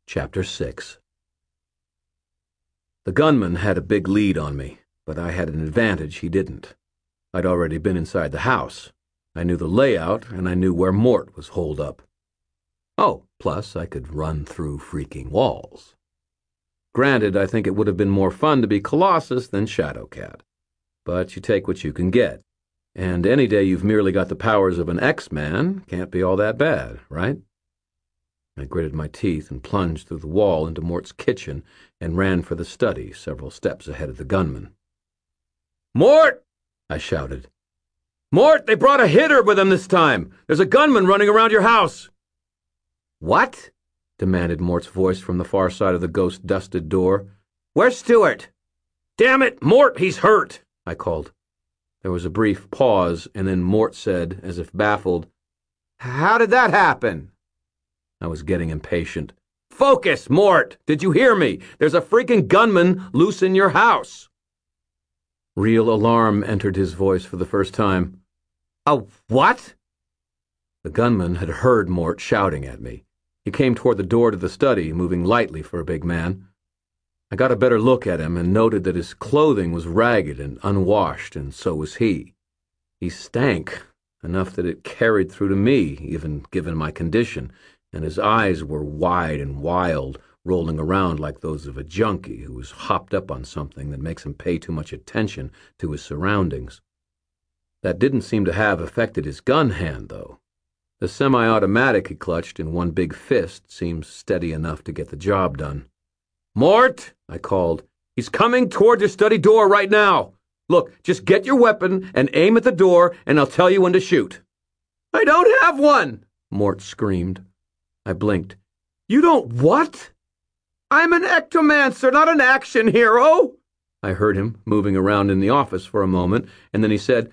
Chapter 6. The gunman had a big lead on me, but I had an advantage he didn't. I'd already been inside the house. I knew the layout, and I knew where Mort was holed up. Oh, plus I could run through freaking walls. Granted, I think it would have been more fun to be Colossus than Shadowcat. But you take what you can get. And any day you've merely got the powers of an X-Man can't be all that bad, right? I gritted my teeth and plunged through the wall into Mort's kitchen and ran for the study several steps ahead of the gunman. "Mort!" I shouted. "Mort, they brought a hitter with them this time. There's a gunman running around your house." "What?" demanded Mort's voice from the far side of the ghost-dusted door. "Where's Stewart?" "Damn it, Mort, he's hurt," I called. There was a brief pause, and then Mort said, as if baffled, "How did that happen?" I was getting impatient. "Focus, Mort! Did you hear me? There's a freaking gunman loose in your house." Real alarm entered his voice for the first time. "A what?" The gunman had heard Mort shouting at me. He came toward the door to the study, moving lightly for a big man. I got a better look at him and noted that his clothing was ragged and unwashed, and so was he. He stank, enough that it carried through to me, even given my condition, and his eyes were wide and wild, rolling around like those of a junkie who is hopped up on something that makes him pay too much attention to his surroundings. That didn't seem to have affected his gun hand, though. The semi-automatic he clutched in one big fist seemed steady enough to get the job done. "Mort!" I called. "He's coming toward your study door right now. Look, just get your weapon and aim at the door, and I'll tell you when to shoot." "I don't have one!" Mort screamed. I blinked. "You don't what?" "I'm an ectomancer, not an action hero." I heard him moving around in the office for a moment, and then he said,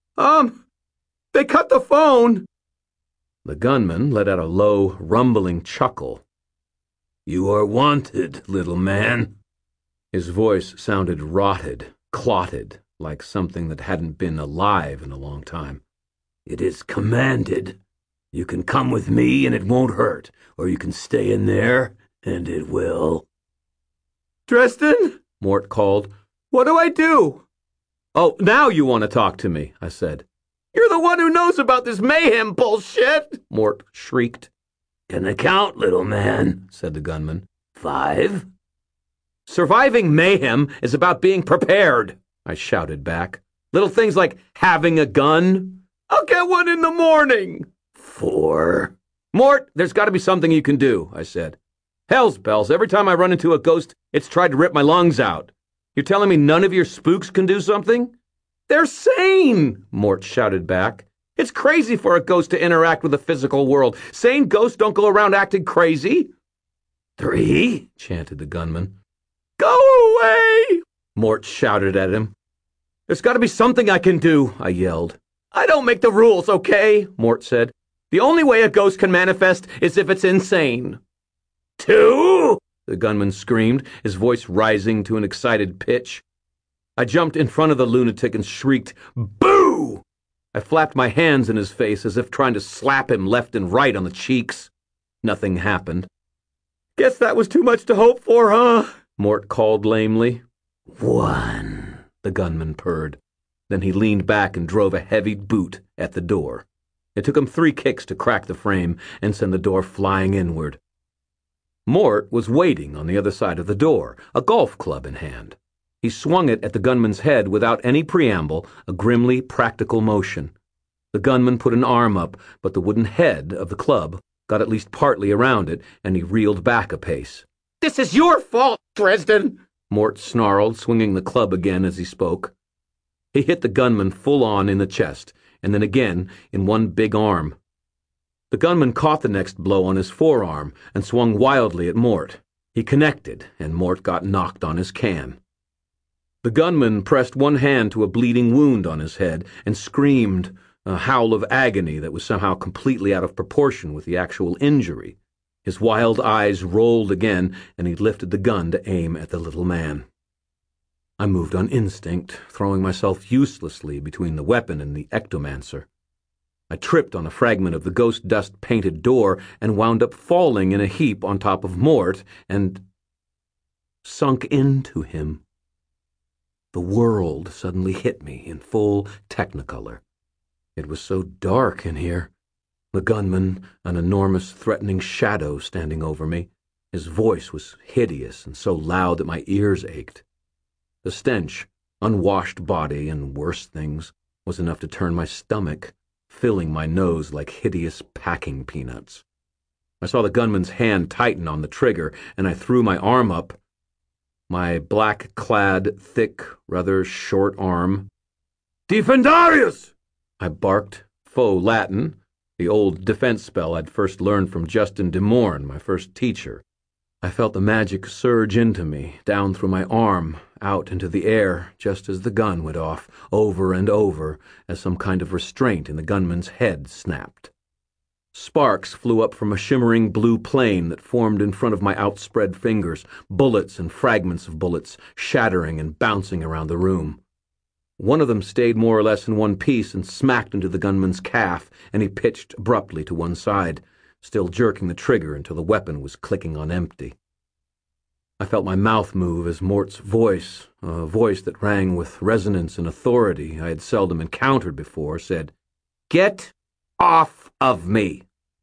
They cut the phone." The gunman let out a low, rumbling chuckle. "You are wanted, little man." His voice sounded rotted, clotted, like something that hadn't been alive in a long time. "It is commanded. You can come with me and it won't hurt, or you can stay in there and it will." "Dresden?" Mort called. "What do I do?" "Oh, now you want to talk to me," I said. "You're the one who knows about this mayhem bullshit," Mort shrieked. "Can I count, little man?" said the gunman. 5? "Surviving mayhem is about being prepared," I shouted back. "Little things like having a gun." "I'll get one in the morning." 4. "Mort, there's got to be something you can do," I said. "Hell's bells, every time I run into a ghost, it's tried to rip my lungs out. You're telling me none of your spooks can do something?" "They're sane," Mort shouted back. "It's crazy for a ghost to interact with the physical world. Sane ghosts don't go around acting crazy." 3, chanted the gunman. "Go away," Mort shouted at him. "There's got to be something I can do," I yelled. "I don't make the rules, okay?" Mort said. "The only way a ghost can manifest is if it's insane." 2, the gunman screamed, his voice rising to an excited pitch. I jumped in front of the lunatic and shrieked, "Boo!" I flapped my hands in his face as if trying to slap him left and right on the cheeks. Nothing happened. "Guess that was too much to hope for, huh?" Mort called lamely. 1, the gunman purred. Then he leaned back and drove a heavy boot at the door. It took him 3 kicks to crack the frame and send the door flying inward. Mort was waiting on the other side of the door, a golf club in hand. He swung it at the gunman's head without any preamble, a grimly practical motion. The gunman put an arm up, but the wooden head of the club got at least partly around it, and he reeled back a pace. "This is your fault, Dresden!" Mort snarled, swinging the club again as he spoke. He hit the gunman full on in the chest, and then again in one big arm. The gunman caught the next blow on his forearm and swung wildly at Mort. He connected, and Mort got knocked on his can. The gunman pressed one hand to a bleeding wound on his head and screamed, a howl of agony that was somehow completely out of proportion with the actual injury. His wild eyes rolled again, and he lifted the gun to aim at the little man. I moved on instinct, throwing myself uselessly between the weapon and the ectomancer. I tripped on a fragment of the ghost dust-painted door and wound up falling in a heap on top of Mort and sunk into him. The world suddenly hit me in full technicolor. It was so dark in here. The gunman, an enormous, threatening shadow standing over me. His voice was hideous and so loud that my ears ached. The stench, unwashed body, and worse things, was enough to turn my stomach, filling my nose like hideous packing peanuts. I saw the gunman's hand tighten on the trigger, and I threw my arm up. My black-clad, thick, rather short arm. "Defendarius!" I barked, faux Latin, the old defense spell I'd first learned from Justin de Morn, my first teacher. I felt the magic surge into me, down through my arm, out into the air, just as the gun went off, over and over, as some kind of restraint in the gunman's head snapped. Sparks flew up from a shimmering blue plane that formed in front of my outspread fingers, bullets and fragments of bullets, shattering and bouncing around the room. One of them stayed more or less in one piece and smacked into the gunman's calf, and he pitched abruptly to one side, still jerking the trigger until the weapon was clicking on empty. I felt my mouth move as Mort's voice, a voice that rang with resonance and authority I had seldom encountered before, said, "Get off of me!"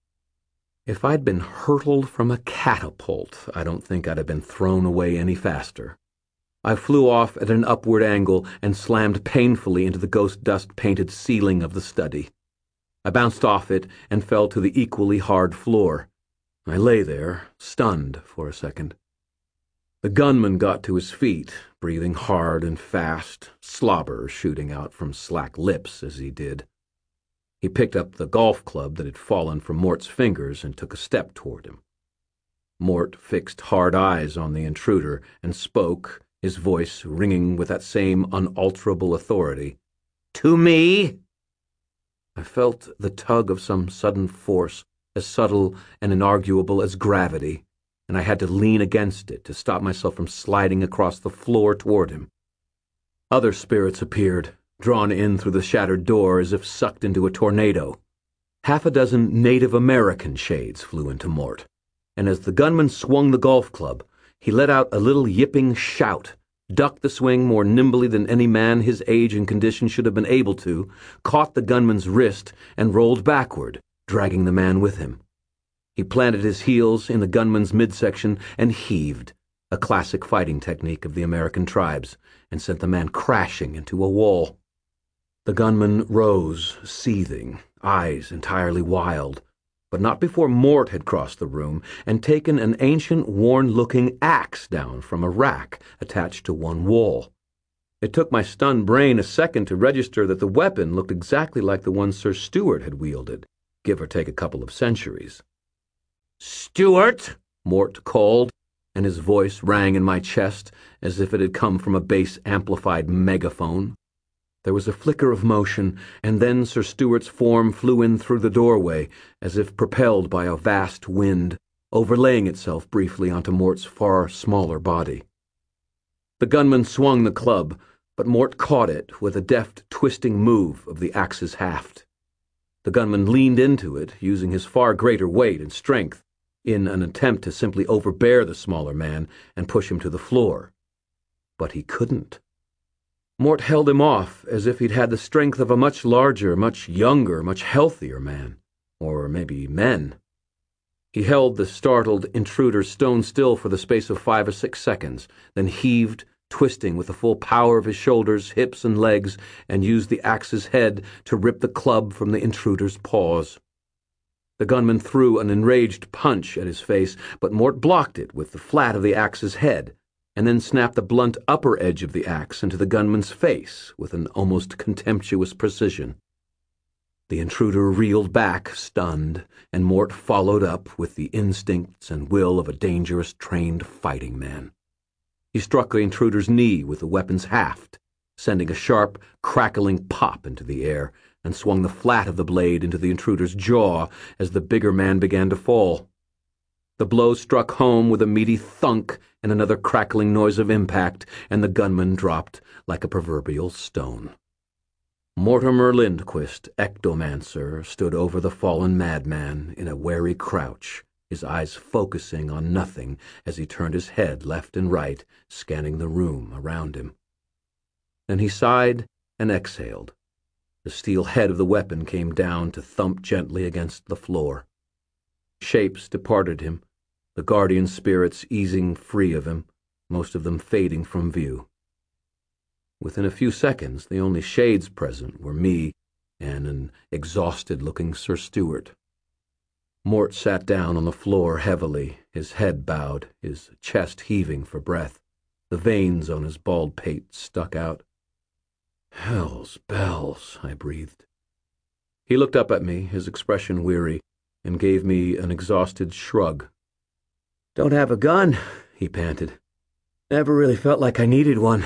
If I'd been hurtled from a catapult, I don't think I'd have been thrown away any faster. I flew off at an upward angle and slammed painfully into the ghost dust-painted ceiling of the study. I bounced off it and fell to the equally hard floor. I lay there, stunned for a second. The gunman got to his feet, breathing hard and fast, slobber shooting out from slack lips as he did. He picked up the golf club that had fallen from Mort's fingers and took a step toward him. Mort fixed hard eyes on the intruder and spoke, his voice ringing with that same unalterable authority. "To me?" I felt the tug of some sudden force, as subtle and inarguable as gravity, and I had to lean against it to stop myself from sliding across the floor toward him. Other spirits appeared, drawn in through the shattered door as if sucked into a tornado. Half a dozen Native American shades flew into Mort, and as the gunman swung the golf club, he let out a little yipping shout, ducked the swing more nimbly than any man his age and condition should have been able to, caught the gunman's wrist, and rolled backward, dragging the man with him. He planted his heels in the gunman's midsection and heaved, a classic fighting technique of the American tribes, and sent the man crashing into a wall. The gunman rose, seething, eyes entirely wild, but not before Mort had crossed the room and taken an ancient, worn-looking axe down from a rack attached to one wall. It took my stunned brain a second to register that the weapon looked exactly like the one Sir Stuart had wielded, give or take a couple of centuries. "Stuart!" Mort called, and his voice rang in my chest as if it had come from a bass-amplified megaphone. There was a flicker of motion, and then Sir Stuart's form flew in through the doorway, as if propelled by a vast wind, overlaying itself briefly onto Mort's far smaller body. The gunman swung the club, but Mort caught it with a deft, twisting move of the axe's haft. The gunman leaned into it, using his far greater weight and strength, in an attempt to simply overbear the smaller man and push him to the floor. But he couldn't. Mort held him off as if he'd had the strength of a much larger, much younger, much healthier man. Or maybe men. He held the startled intruder stone still for the space of 5 or 6 seconds, then heaved, twisting with the full power of his shoulders, hips, and legs, and used the axe's head to rip the club from the intruder's paws. The gunman threw an enraged punch at his face, but Mort blocked it with the flat of the axe's head, and then snapped the blunt upper edge of the axe into the gunman's face with an almost contemptuous precision. The intruder reeled back, stunned, and Mort followed up with the instincts and will of a dangerous, trained fighting man. He struck the intruder's knee with the weapon's haft, sending a sharp, crackling pop into the air, and swung the flat of the blade into the intruder's jaw as the bigger man began to fall. The blow struck home with a meaty thunk and another crackling noise of impact, and the gunman dropped like a proverbial stone. Mortimer Lindquist, ectomancer, stood over the fallen madman in a wary crouch, his eyes focusing on nothing as he turned his head left and right, scanning the room around him. Then he sighed and exhaled. The steel head of the weapon came down to thump gently against the floor. Shapes departed him, the guardian spirits easing free of him, most of them fading from view. Within a few seconds, the only shades present were me and an exhausted-looking Sir Stuart. Mort sat down on the floor heavily, his head bowed, his chest heaving for breath. The veins on his bald pate stuck out. "Hell's bells," I breathed. He looked up at me, his expression weary, and gave me an exhausted shrug. "Don't have a gun," he panted. "Never really felt like I needed one."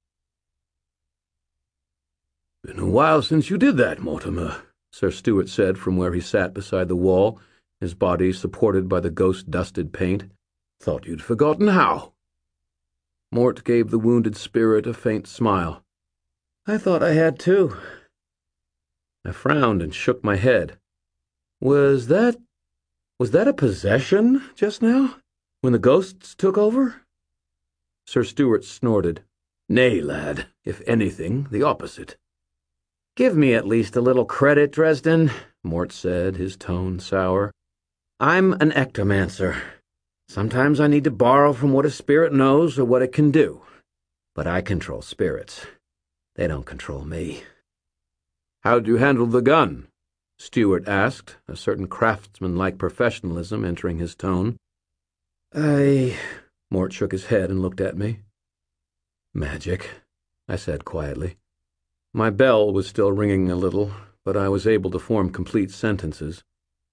"Been a while since you did that, Mortimer," Sir Stuart said from where he sat beside the wall, his body supported by the ghost-dusted paint. "Thought you'd forgotten how." Mort gave the wounded spirit a faint smile. "I thought I had too." I frowned and shook my head. Was that a possession just now, when the ghosts took over?" Sir Stuart snorted. "Nay, lad, if anything, the opposite." "Give me at least a little credit, Dresden," Mort said, his tone sour. "I'm an ectomancer. Sometimes I need to borrow from what a spirit knows or what it can do. But I control spirits. They don't control me." "How'd you handle the gun?" Stuart asked, a certain craftsman-like professionalism entering his tone. Mort shook his head and looked at me. "Magic," I said quietly. My bell was still ringing a little, but I was able to form complete sentences.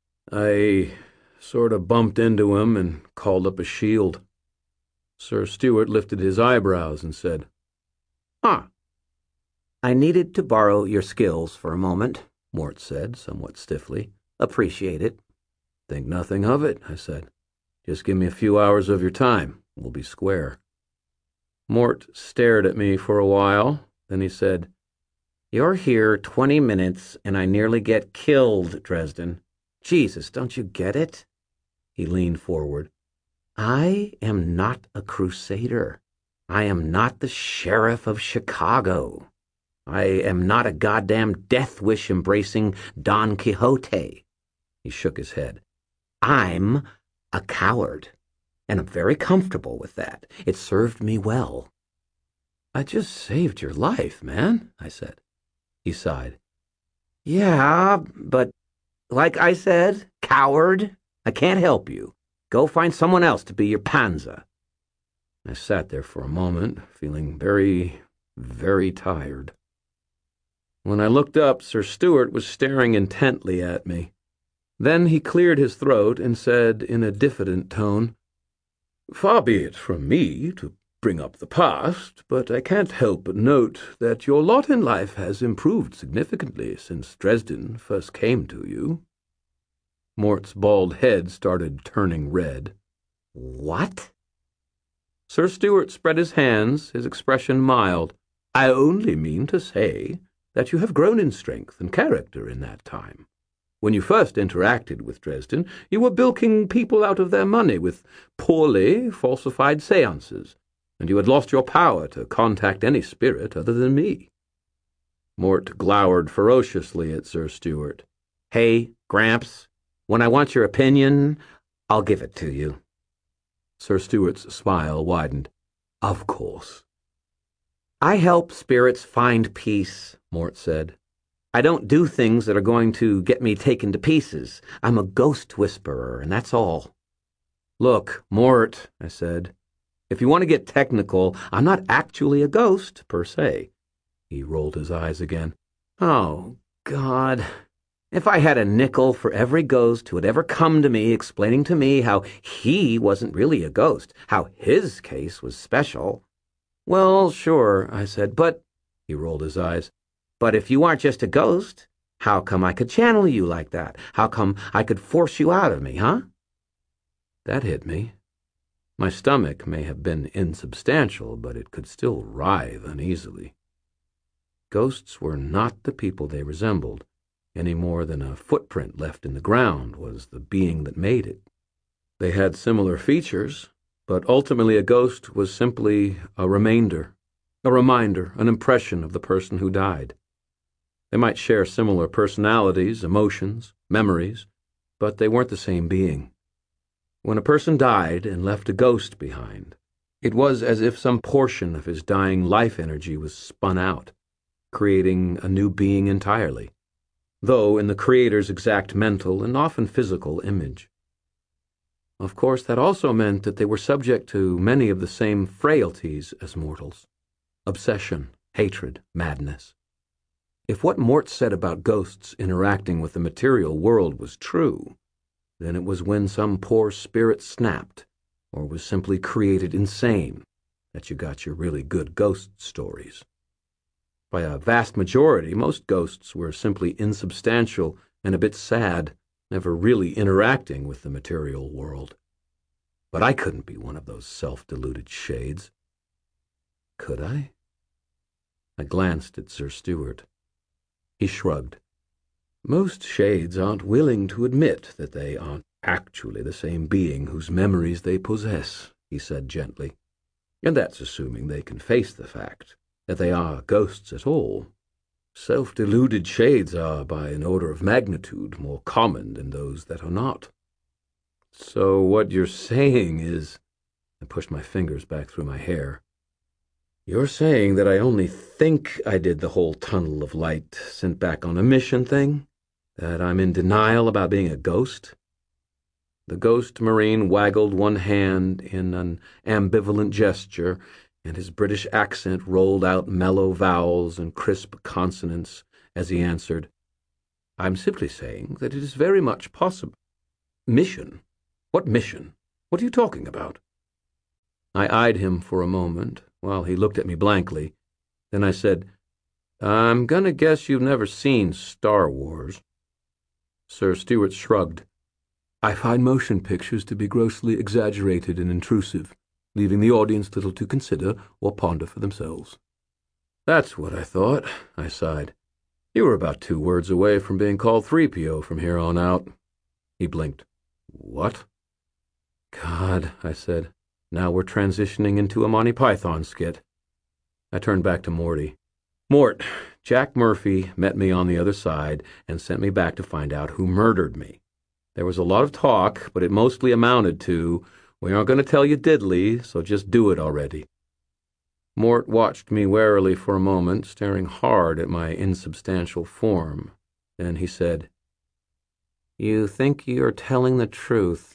"I sort of bumped into him and called up a shield." Sir Stuart lifted his eyebrows and said, "Huh." "I needed to borrow your skills for a moment," Mort said, somewhat stiffly. "Appreciate it." "Think nothing of it," I said. "Just give me a few hours of your time. We'll be square." Mort stared at me for a while. Then he said, "You're here 20 minutes, and I nearly get killed, Dresden. Jesus, don't you get it?" He leaned forward. "I am not a crusader. I am not the sheriff of Chicago. I am not a goddamn death-wish-embracing Don Quixote." He shook his head. "I'm a coward, and I'm very comfortable with that. It served me well." "I just saved your life, man," I said. He sighed. "Yeah, but like I said, coward, I can't help you. Go find someone else to be your panzer." I sat there for a moment, feeling very, very tired. When I looked up, Sir Stuart was staring intently at me. Then he cleared his throat and said in a diffident tone, "Far be it from me to bring up the past, but I can't help but note that your lot in life has improved significantly since Dresden first came to you." Mort's bald head started turning red. "What?" Sir Stuart spread his hands, his expression mild. "I only mean to say that you have grown in strength and character in that time. When you first interacted with Dresden, you were bilking people out of their money with poorly falsified seances, and you had lost your power to contact any spirit other than me." Mort glowered ferociously at Sir Stuart. "Hey, Gramps, when I want your opinion, I'll give it to you." Sir Stuart's smile widened. "Of course." "I help spirits find peace," Mort said. "I don't do things that are going to get me taken to pieces. I'm a ghost whisperer, and that's all." "Look, Mort," I said, "if you want to get technical, I'm not actually a ghost, per se." He rolled his eyes again. "Oh, God. If I had a nickel for every ghost who had ever come to me explaining to me how he wasn't really a ghost, how his case was special." "Well, sure," I said, "but—" He rolled his eyes. "But if you aren't just a ghost, how come I could channel you like that? How come I could force you out of me, huh?" That hit me. My stomach may have been insubstantial, but it could still writhe uneasily. Ghosts were not the people they resembled, any more than a footprint left in the ground was the being that made it. They had similar features, but ultimately a ghost was simply a reminder, an impression of the person who died. They might share similar personalities, emotions, memories, but they weren't the same being. When a person died and left a ghost behind, it was as if some portion of his dying life energy was spun out, creating a new being entirely, though in the creator's exact mental and often physical image. Of course, that also meant that they were subject to many of the same frailties as mortals: obsession, hatred, madness. If what Mort said about ghosts interacting with the material world was true, then it was when some poor spirit snapped or was simply created insane that you got your really good ghost stories. By a vast majority, most ghosts were simply insubstantial and a bit sad, never really interacting with the material world. But I couldn't be one of those self-deluded shades. Could I? I glanced at Sir Stuart. He shrugged. Most shades aren't willing to admit that they aren't actually the same being whose memories they possess, he said gently. And that's assuming they can face the fact that they are ghosts at all. Self-deluded shades are, by an order of magnitude, more common than those that are not. So what you're saying is... I pushed my fingers back through my hair. You're saying that I only think I did the whole tunnel of light sent back on a mission thing? That I'm in denial about being a ghost? The ghost Marine waggled one hand in an ambivalent gesture, and his British accent rolled out mellow vowels and crisp consonants as he answered, I'm simply saying that it is very much possible. Mission? What mission? What are you talking about? I eyed him for a moment while he looked at me blankly. Then I said, I'm gonna guess you've never seen Star Wars. Sir Stuart shrugged. I find motion pictures to be grossly exaggerated and intrusive, leaving the audience little to consider or ponder for themselves. That's what I thought, I sighed. You were about 2 words away from being called 3PO from here on out. He blinked. What? God, I said. Now we're transitioning into a Monty Python skit. I turned back to Morty. Mort, Jack Murphy met me on the other side and sent me back to find out who murdered me. There was a lot of talk, but it mostly amounted to, we aren't going to tell you diddly, so just do it already. Mort watched me warily for a moment, staring hard at my insubstantial form. Then he said, You think you're telling the truth?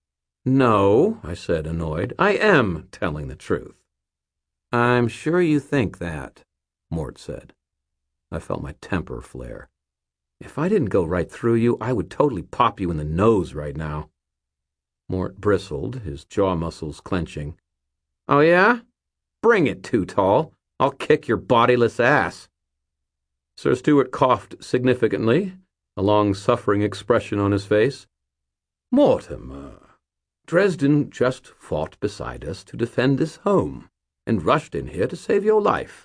No, I said, annoyed. I am telling the truth. I'm sure you think that, Mort said. I felt my temper flare. If I didn't go right through you, I would totally pop you in the nose right now. Mort bristled, his jaw muscles clenching. Oh, yeah? Bring it, Too Tall. I'll kick your bodiless ass. Sir Stuart coughed significantly, a long-suffering expression on his face. Mortimer, Dresden just fought beside us to defend this home and rushed in here to save your life.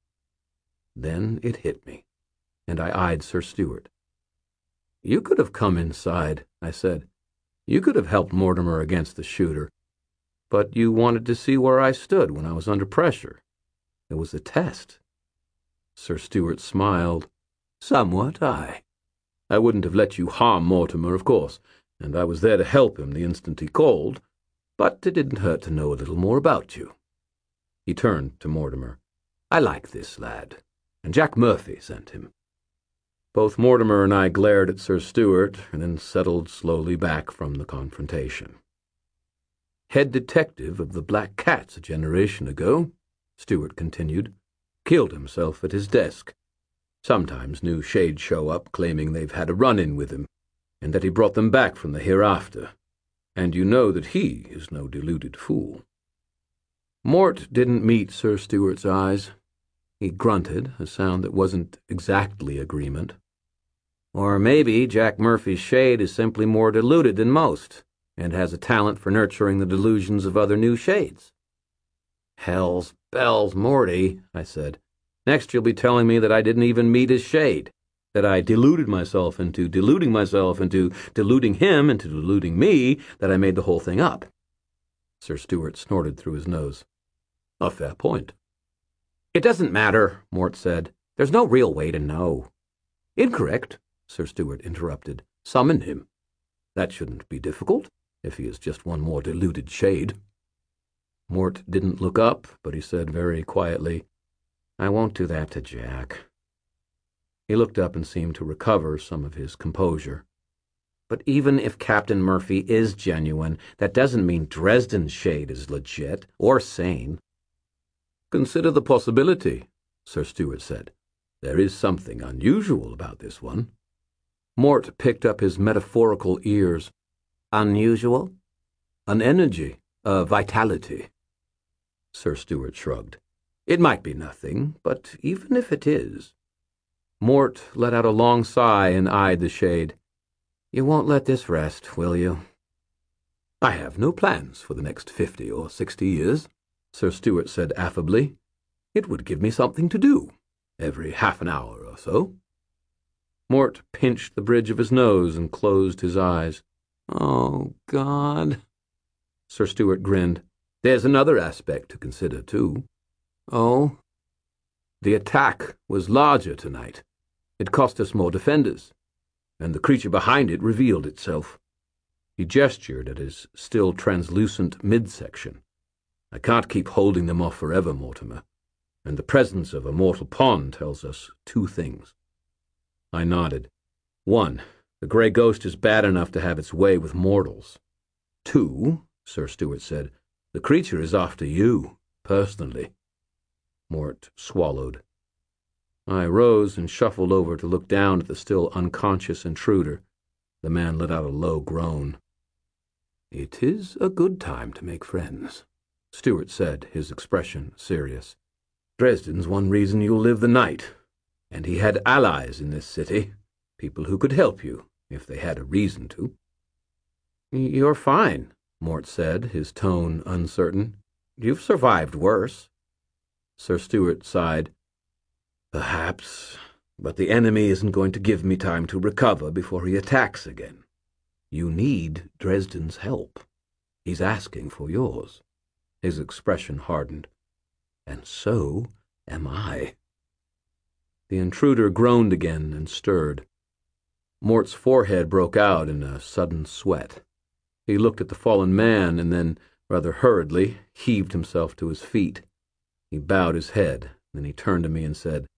Then it hit me, and I eyed Sir Stuart. You could have come inside, I said. You could have helped Mortimer against the shooter, but you wanted to see where I stood when I was under pressure. It was a test. Sir Stuart smiled. Somewhat, aye. I wouldn't have let you harm Mortimer, of course, and I was there to help him the instant he called, but it didn't hurt to know a little more about you. He turned to Mortimer. I like this lad, and Jack Murphy sent him. Both Mortimer and I glared at Sir Stuart and then settled slowly back from the confrontation. Head detective of the Black Cats a generation ago, Stuart continued, killed himself at his desk. Sometimes new shades show up claiming they've had a run-in with him, and that he brought them back from the hereafter. And you know that he is no deluded fool. Mort didn't meet Sir Stuart's eyes. He grunted, a sound that wasn't exactly agreement. Or maybe Jack Murphy's shade is simply more deluded than most, and has a talent for nurturing the delusions of other new shades. Hell's bells, Morty, I said. Next you'll be telling me that I didn't even meet his shade, that I deluded myself into deluding myself into deluding him into deluding me, that I made the whole thing up. Sir Stuart snorted through his nose. A fair point. It doesn't matter, Mort said. There's no real way to know. Incorrect, Sir Stuart interrupted. Summon him. That shouldn't be difficult, if he is just one more deluded shade. Mort didn't look up, but he said very quietly, I won't do that to Jack. He looked up and seemed to recover some of his composure. But even if Captain Murphy is genuine, that doesn't mean Dresden's shade is legit or sane. Consider the possibility, Sir Stuart said. There is something unusual about this one. Mort picked up his metaphorical ears. Unusual? An energy, a vitality. Sir Stuart shrugged. It might be nothing, but even if it is. Mort let out a long sigh and eyed the shade. You won't let this rest, will you? I have no plans for the next 50 or 60 years, Sir Stuart said affably. It would give me something to do, every half an hour or so. Mort pinched the bridge of his nose and closed his eyes. Oh, God. Sir Stuart grinned. There's another aspect to consider, too. Oh? The attack was larger tonight. It cost us more defenders, and the creature behind it revealed itself. He gestured at his still translucent midsection. I can't keep holding them off forever, Mortimer, and the presence of a mortal pond tells us two things. I nodded. 1, the Grey Ghost is bad enough to have its way with mortals. 2, Sir Stuart said, the creature is after you, personally. Mort swallowed. I rose and shuffled over to look down at the still unconscious intruder. The man let out a low groan. It is a good time to make friends, Stuart said, his expression serious. Dresden's one reason you'll live the night, and he had allies in this city, people who could help you, if they had a reason to. You're fine, Mort said, his tone uncertain. You've survived worse. Sir Stuart sighed. Perhaps, but the enemy isn't going to give me time to recover before he attacks again. You need Dresden's help. He's asking for yours. His expression hardened. And so am I. The intruder groaned again and stirred. Mort's forehead broke out in a sudden sweat. He looked at the fallen man and then, rather hurriedly, heaved himself to his feet. He bowed his head, then he turned to me and said,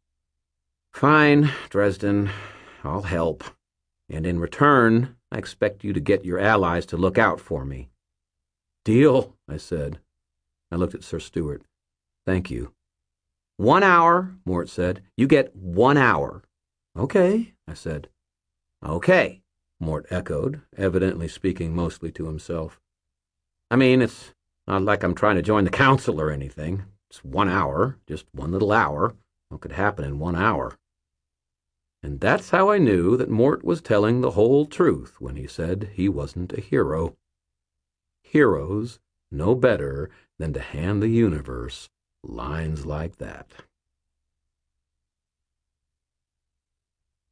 Fine, Dresden, I'll help. And in return, I expect you to get your allies to look out for me. Deal, I said. I looked at Sir Stuart. Thank you. 1 hour, Mort said. You get 1 hour. Okay, I said. Okay, Mort echoed, evidently speaking mostly to himself. I mean, it's not like I'm trying to join the council or anything. It's 1 hour, just one little hour. What could happen in 1 hour? And that's how I knew that Mort was telling the whole truth when he said he wasn't a hero. Heroes know better than to hand the universe lines like that.